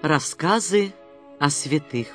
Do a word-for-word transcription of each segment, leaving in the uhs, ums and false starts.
Рассказы о святых.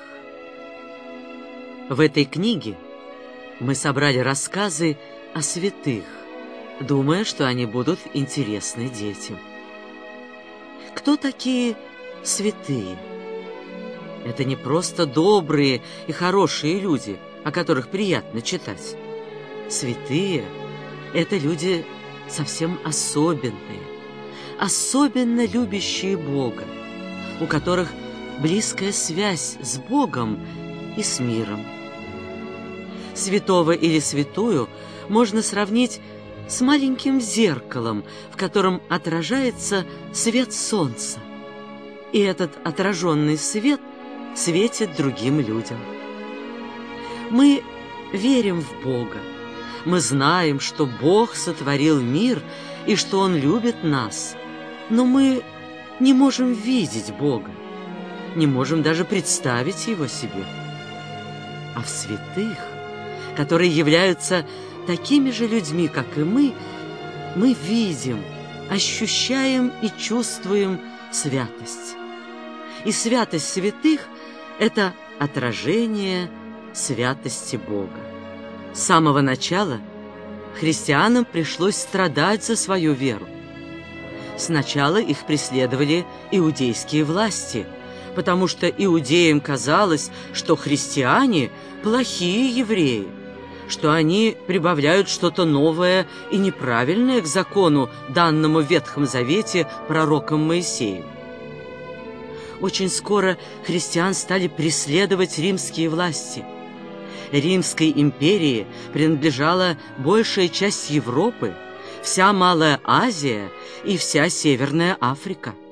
В этой книге мы собрали рассказы о святых, думая, что они будут интересны детям. Кто такие святые? Это не просто добрые и хорошие люди, о которых приятно читать. Святые — это люди совсем особенные, особенно любящие Бога, у которых близкая связь с Богом и с миром. Святого или святую можно сравнить с маленьким зеркалом, в котором отражается свет солнца. И этот отраженный свет светит другим людям. Мы верим в Бога. Мы знаем, что Бог сотворил мир и что Он любит нас. Но мы не можем видеть Бога, не можем даже представить Его себе. А в святых, которые являются такими же людьми, как и мы, мы видим, ощущаем и чувствуем святость. И святость святых — это отражение святости Бога. С самого начала христианам пришлось страдать за свою веру. Сначала их преследовали иудейские власти, потому что иудеям казалось, что христиане – плохие евреи, что они прибавляют что-то новое и неправильное к закону, данному в Ветхом Завете пророком Моисеем. Очень скоро христиан стали преследовать римские власти. Римской империи принадлежала большая часть Европы, вся Малая Азия и вся Северная Африка.